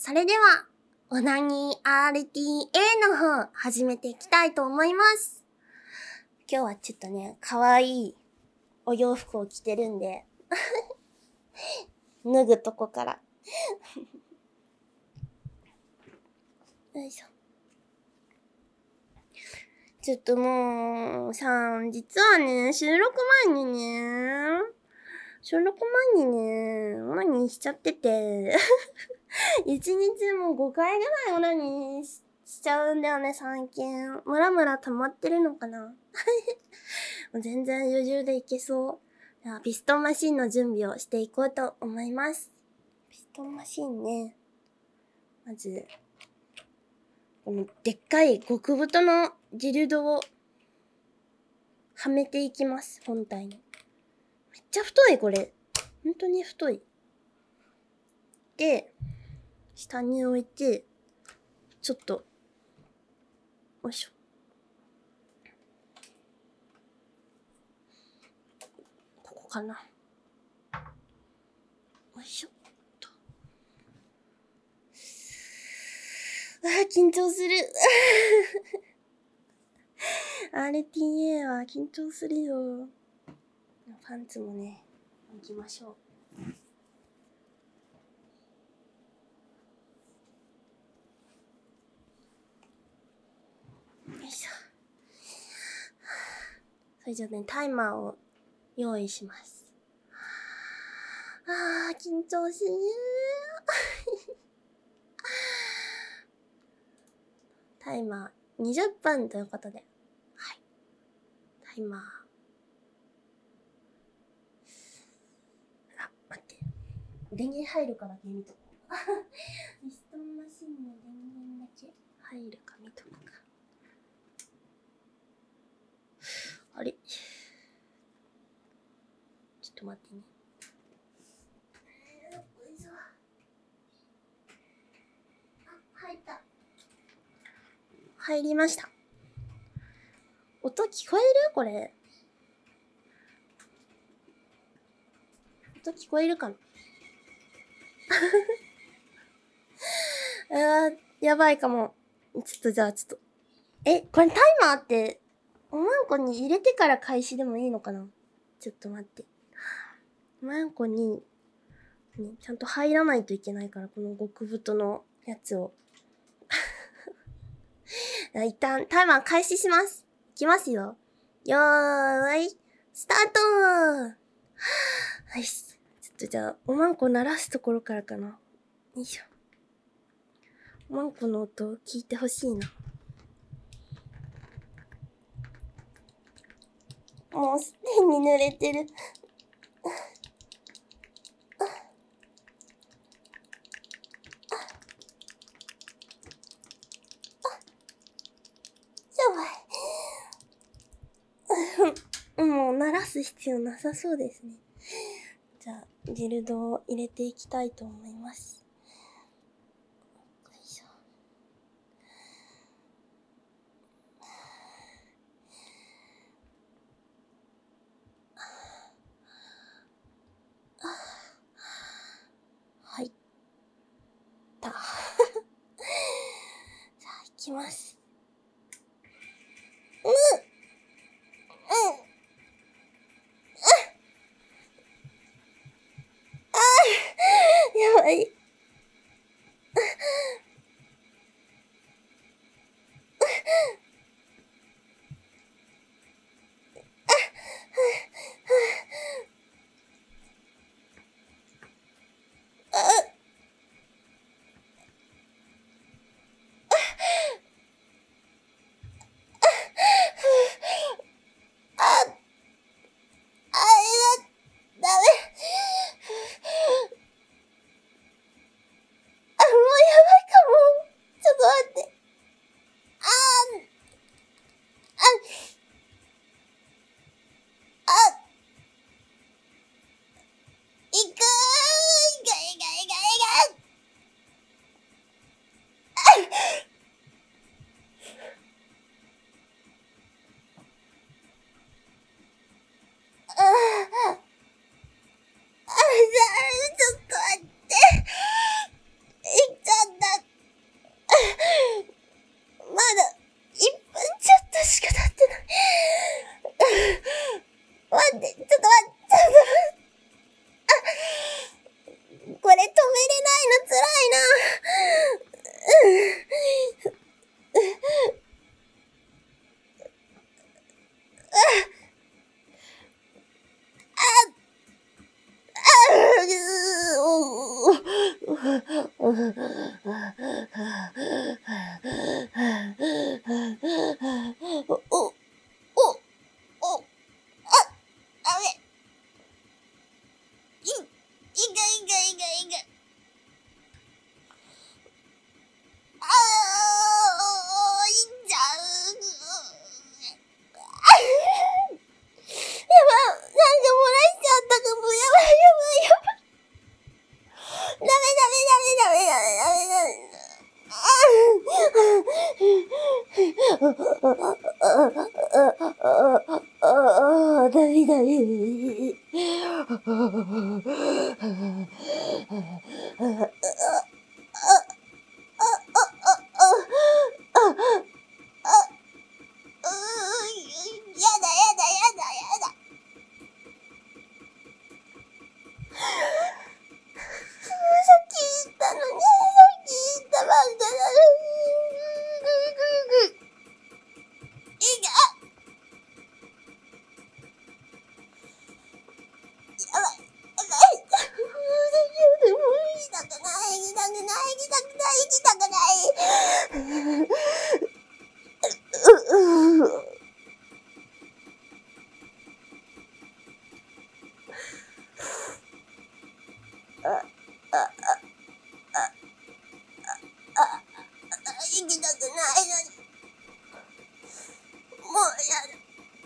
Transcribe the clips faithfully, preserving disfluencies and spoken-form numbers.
それでは、オナニー アールティーエー の方、始めていきたいと思います。今日はちょっとね、可愛いお洋服を着てるんで、脱ぐとこから。よいしょ。ちょっともう、さ、実はね、収録前にね、収録前にね、オナニーしちゃってて、一日もうごかいぐらいオナニーししちゃうんだよね、最近。ムラムラ溜まってるのかな全然余裕でいけそう。では、ピストンマシンの準備をしていこうと思います。ピストンマシンね。まず、このでっかい極太のジルドをはめていきます、本体に。めっちゃ太い、これ。本当に太い。で、下に置いて、ちょっと、よいしょ。ここかな。よいしょ。と。あー、緊張する。アールティーエー は緊張するよ。パンツもね、行きましょう。よいしょ。それじゃあね、タイマーを用意します。あー、緊張する。タイマーにじゅっぷんということで。はい。タイマー。あ、待って。電源入るかだけ見とこう。ピストンマシンの電源だけ入るか見とくか。あれ？ちょっと待ってね。入った。入りました。音聞こえる？これ。音聞こえるかな？あー、やばいかも。ちょっとじゃあちょっと。え、これタイマーって、おまんこに入れてから開始でもいいのかな？ちょっと待って。おまんこに、ね、ちゃんと入らないといけないから、この極太のやつを。一旦タイマー開始します。いきますよ。よーい、スタートー。はい、ちょっとじゃあ、おまんこ鳴らすところからかな。よいしょ。おまんこの音を聞いてほしいな。もうすでに濡れてる。やばい。もう鳴らす必要なさそうですね。じゃあ、ジルドを入れていきたいと思います。よいしょ。はい。た。じゃあ、いきます。うっうんああやばい。 お、お、お、あ、あれ。い、いがいがいがいが。ああ、いっちゃう。やば、なんか漏らしちゃったかも。やばいやばいやばい。ダメダメダメダメダメダメダメ。ああ、ダメダメ。やだやだやだやだ。さっき言ったのに、さっき言ったばっかなのに。いが、やばい、やばい。もう行きたくない、行きたくない、行きたくない、行きたくない。う、う、う。あ、あ、あ、あ、あ、行きたくないのに。もうやだ。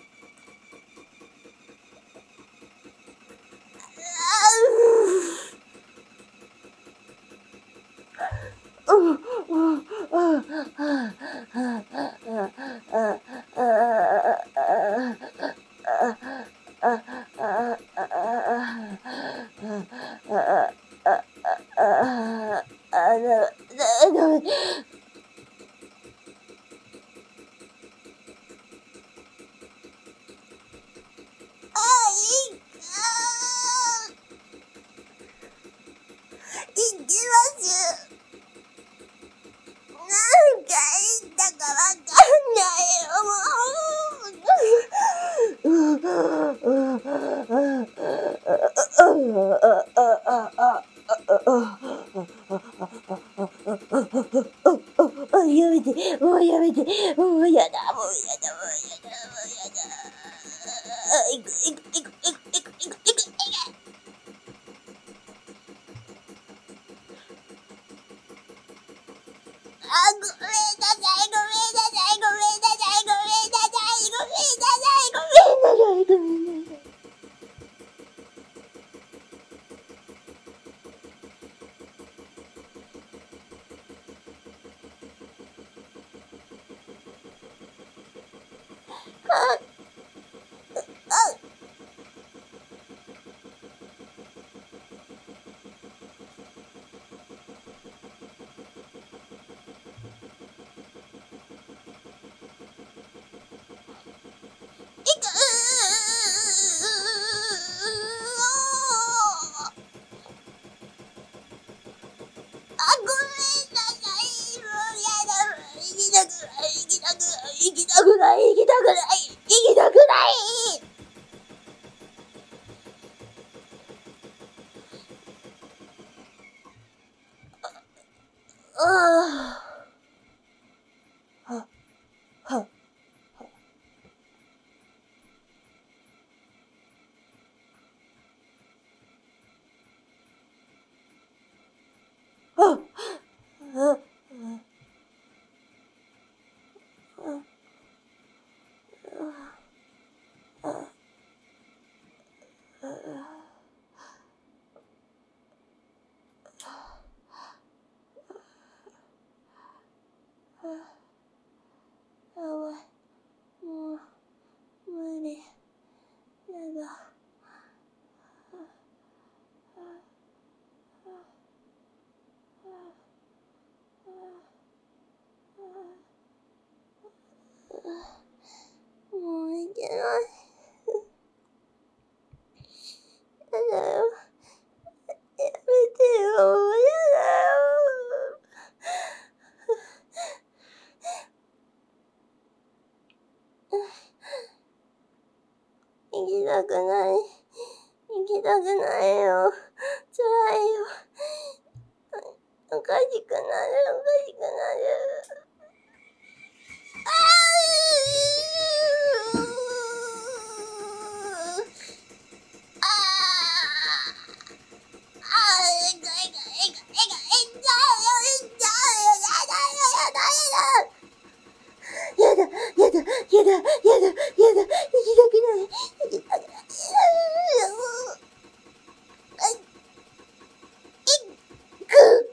行きます。なんか言ったかわかんないよ、もう。やめて、もうやめて、もうやだ、もうやだ、もうやだ、もうやだ。いく、いく、いく、いく、いく、いく、いく、いく。あ、ごめんなさい、ごめんなさい、ごめんなさい、ごめんなさい、ごめんなさい、ごめんなさい、ごめんなさい。あ、あ、いく。あ、ごめんなさい。もうやだ。行きたくない、行きたくない、行きたくない、行きたくない、行きたくない。ああ、は、は、は、は、やばい。もう、無理。やだ。もういけない。やだよ。やめてよ。やだよ。行きたくない。行きたくないよ。辛いよ。 おかしくなる、おかしくなる。あーあーあーえがえがえがえがえんじゃうよ、えんじゃうよ、やだよ、やだよ。やだ、やだ、やだ、やだ、やだ、行きたくない、行きたくない。あ、いく。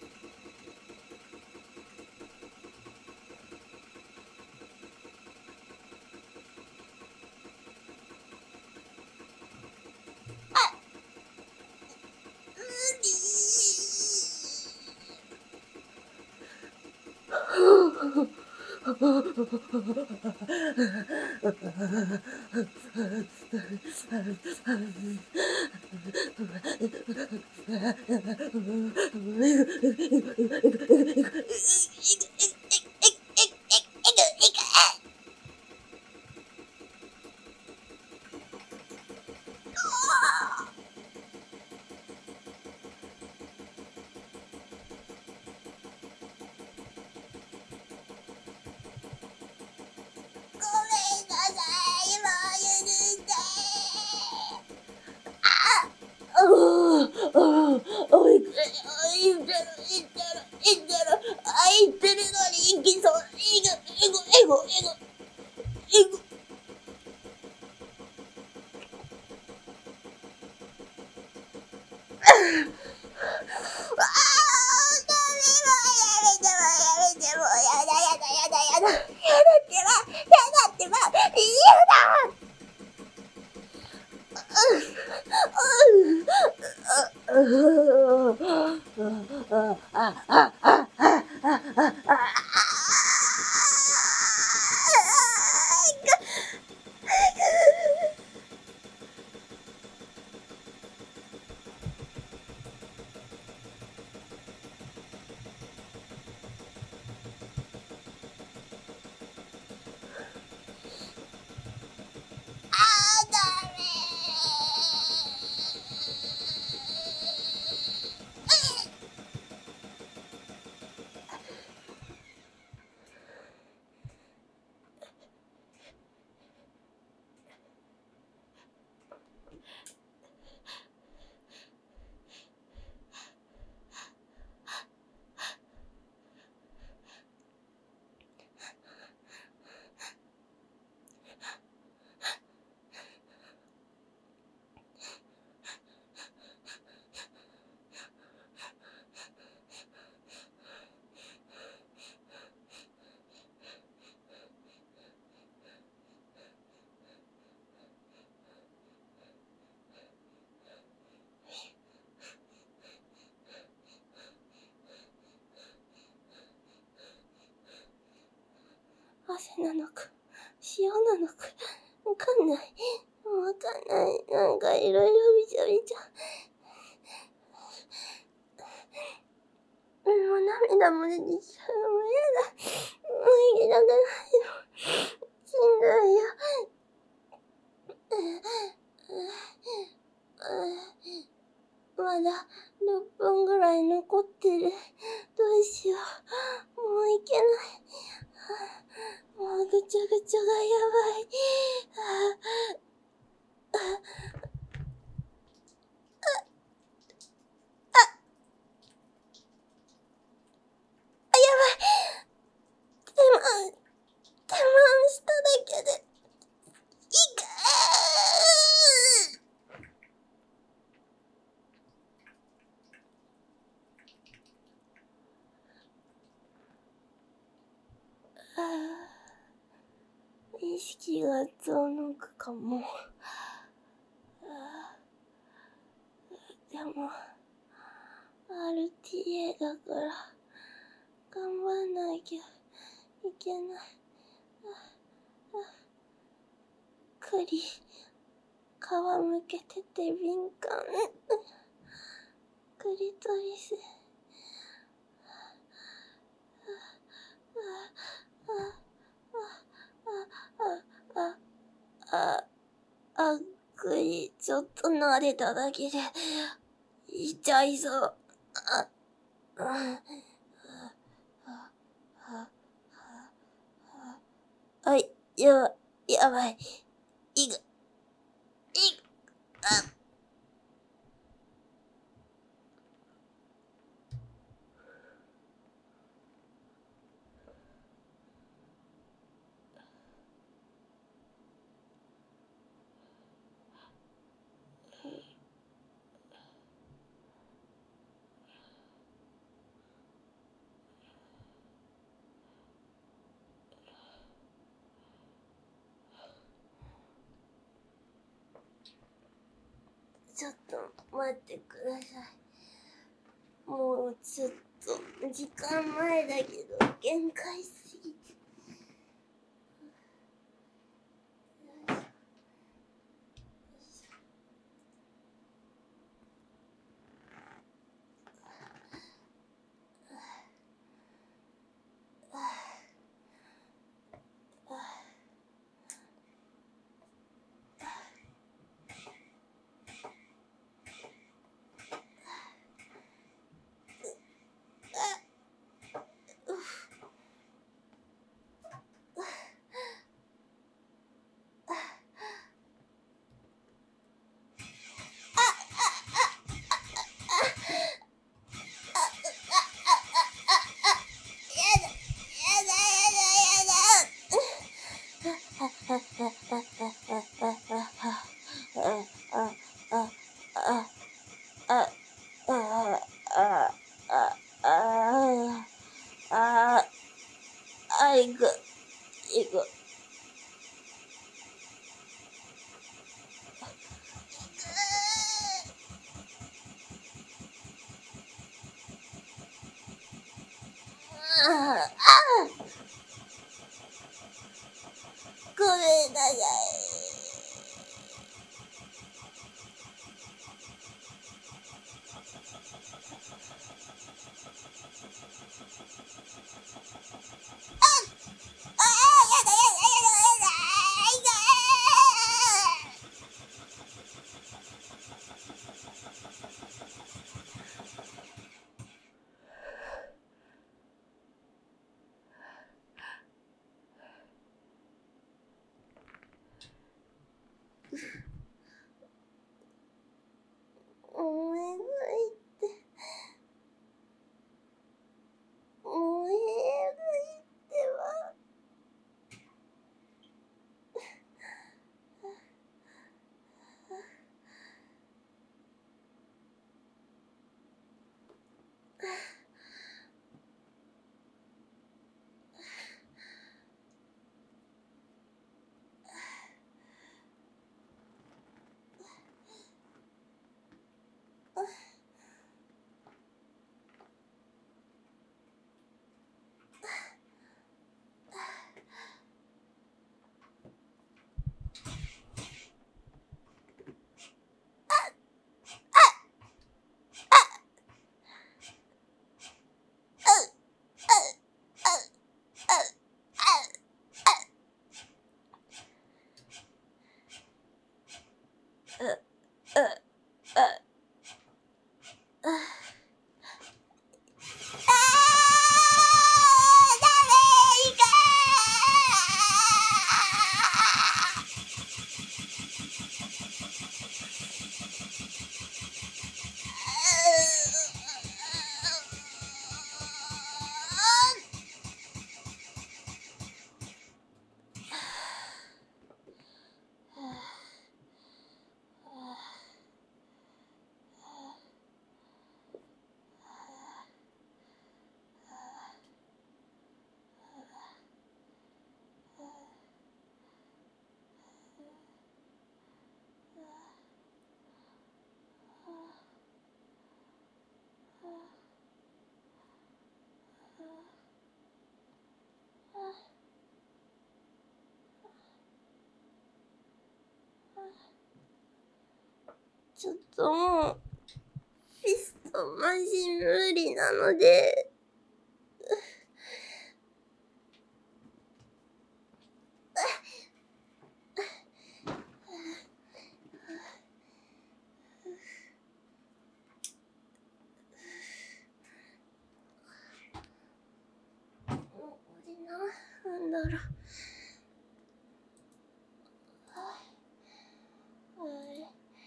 汗なのか、塩なのか、わかんない。わかんない。なんかいろいろびちゃびちゃ。もう涙も出てきちゃう。もうやだ。もう行きたくないよ。しんどいよ。まだろっぷんぐらい残ってる。どうしよう。もういけない。もうぐちゃぐちゃがやばい。我慢しただけで、いかー意識が遠のくかも。でも、アールティーエー だから、頑張んなきゃいけない。栗、皮むけてて敏感。クリトリス。あ、あ、あ、栗、ちょっと撫でただけで、痛いぞ。あ、 あ、あ、いや、やばい。いく、いく、あ、ちょっと待ってください。もうちょっと時間前だけど限界すぎて。あ、いく、いく。ああ、ごめんなさい。ああ、やだやだやだやだ、いかお願いって、お願いってば。ちょっともう、ピストマジ無理なので、 ろ。はい。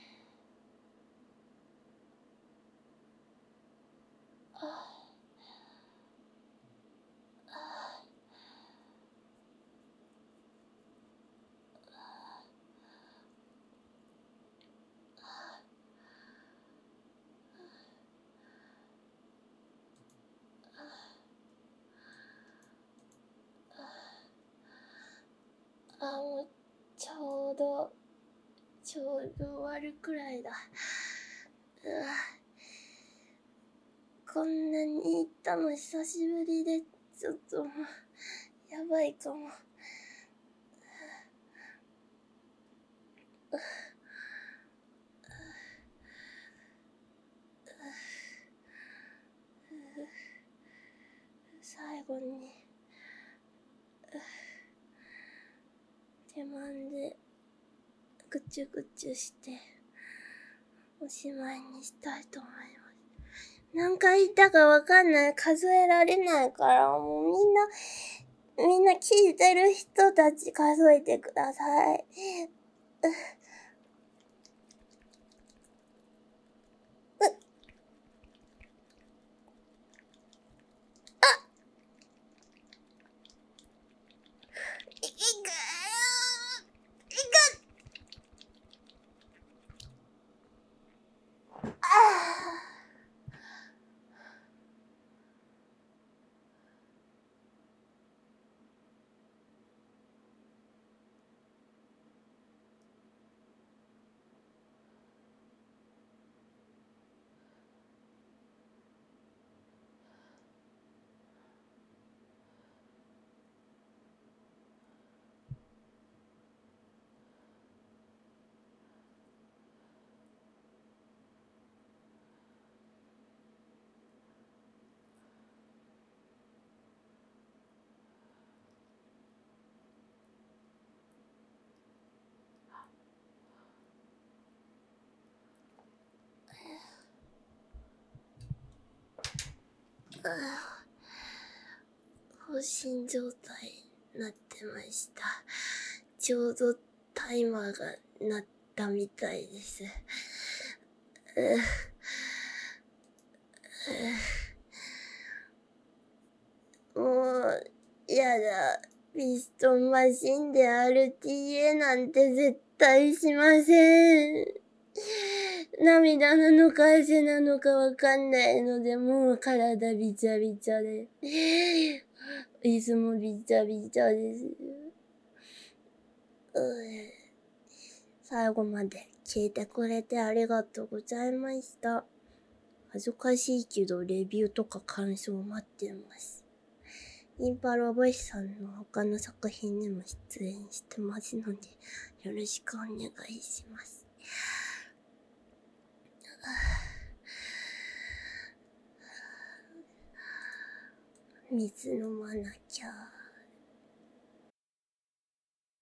あ、もう、ちょうど、ちょうど終わるくらいだ。うわ、こんなに行ったの久しぶりで、ちょっともう、やばいかも。最後に、手間で、ぐちゅぐちゅして、おしまいにしたいと思います。何回言ったかわかんない。数えられないから、もうみんな、みんな聞いてる人たち数えてください。いくいくああ。放心状態になってました。ちょうどタイマーが鳴ったみたいです。もう、やだ。ピストンマシンで アールティーエー なんて絶対しません。涙なのか汗なのかわかんないので、もう体びちゃびちゃで。いつもびちゃびちゃです。最後まで聞いてくれてありがとうございました。恥ずかしいけど、レビューとか感想を待ってます。インパロボイスさんの他の作品にも出演してますので、よろしくお願いします。水飲まなきゃ。